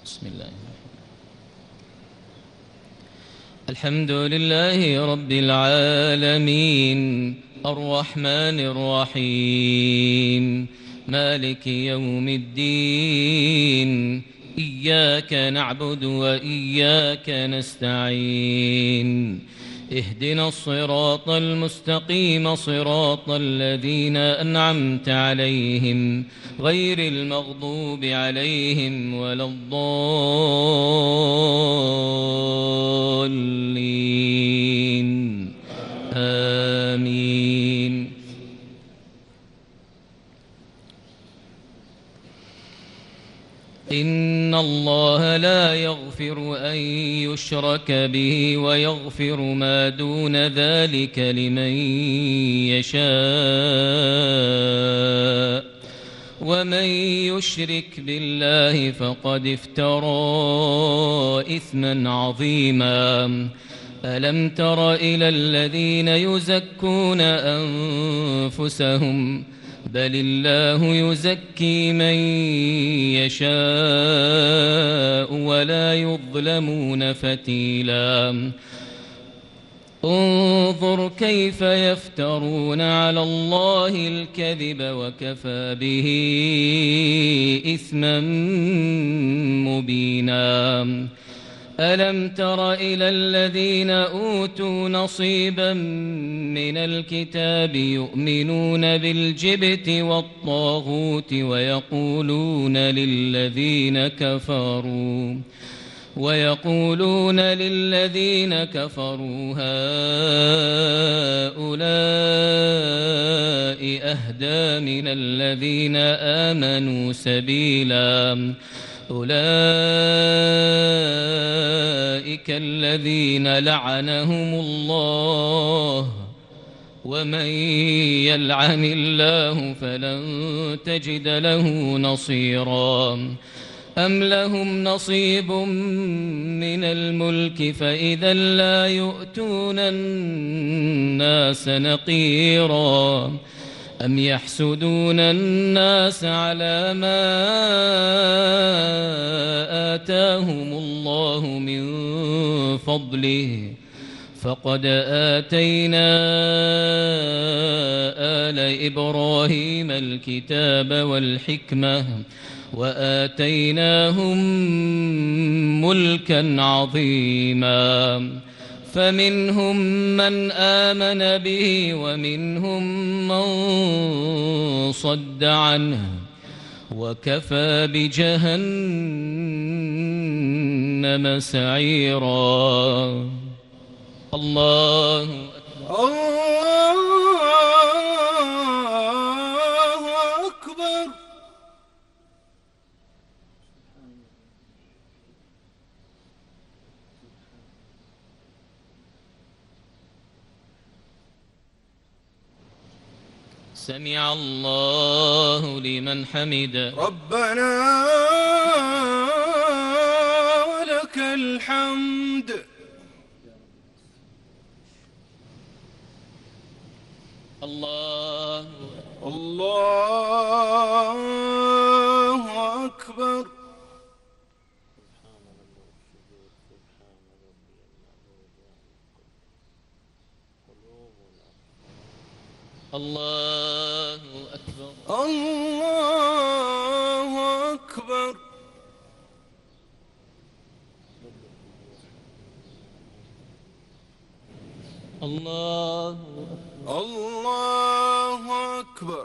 بسم الله. الحمد لله رب العالمين الرحمن الرحيم مالك يوم الدين إياك نعبد وإياك نستعين اهدنا الصراط المستقيم صراط الذين أنعمت عليهم غير المغضوب عليهم ولا الضالين آمين. إن الله لا يغفر أن يشرك به ويغفر ما دون ذلك لمن يشاء ومن يشرك بالله فقد افترى إثما عظيما. ألم تر إلى الذين يزكون أنفسهم بل الله يزكي من يشاء ولا يظلمون فتيلا. انظر كيف يفترون على الله الكذب وكفى به إثما مبينا. ألم تر إلى الذين أوتوا نصيبا من الكتاب يؤمنون بالجبت والطاغوت ويقولون للذين كفروا هؤلاء أهدى من الذين آمنوا سبيلا. أولئك الذين لعنهم الله ومن يلعن الله فلن تجد له نصيرا. أم لهم نصيب من الملك فإذا لا يؤتون الناس نقيرا. أم يحسدون الناس على ما آتاهم الله من فضله فقد آتينا آل إبراهيم الكتاب والحكمة وآتيناهم ملكا عظيما. فمنهم من آمن به ومنهم من صد عنه وكفى بجهنم سعيرا. الله أكبر. سمع الله لمن حمده. ربنا ولك الحمد. الله أكبر. الله أكبر. الله أكبر. الله أكبر.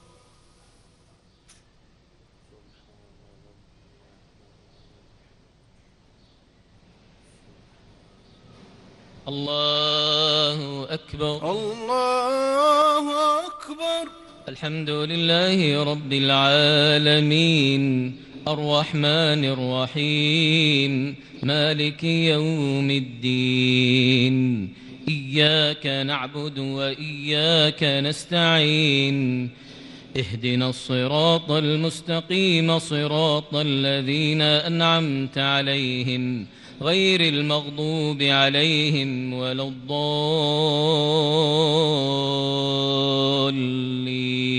الله أكبر. الله أكبر. الحمد لله رب العالمين الرحمن الرحيم مالك يوم الدين إياك نعبد وإياك نستعين اهدنا الصراط المستقيم صراط الذين أنعمت عليهم غير المغضوب عليهم ولا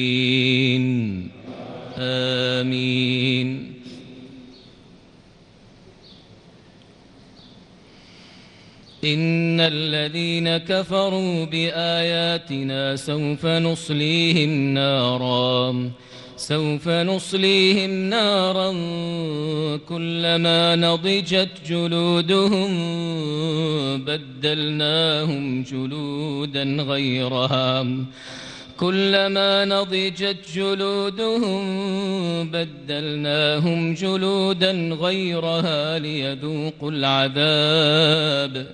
الضالين آمين. إن الذين كفروا بآياتنا سوف نصليهم نارا كلما نضجت جلودهم بدلناهم جلودا غيرها ليذوقوا العذاب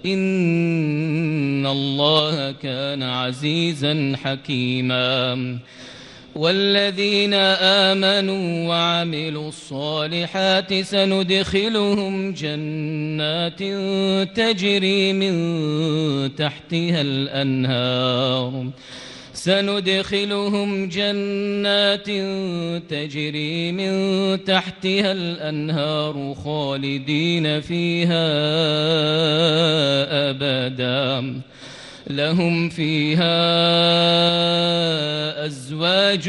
إن الله كان عزيزا حكيما والذين آمنوا وعملوا الصالحات سندخلهم جنات تجري من تحتها الأنهار خالدين فيها أبدا لهم فيها أزواج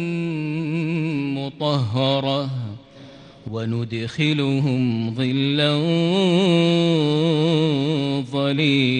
مطهرة وندخلهم ظلا ظليلا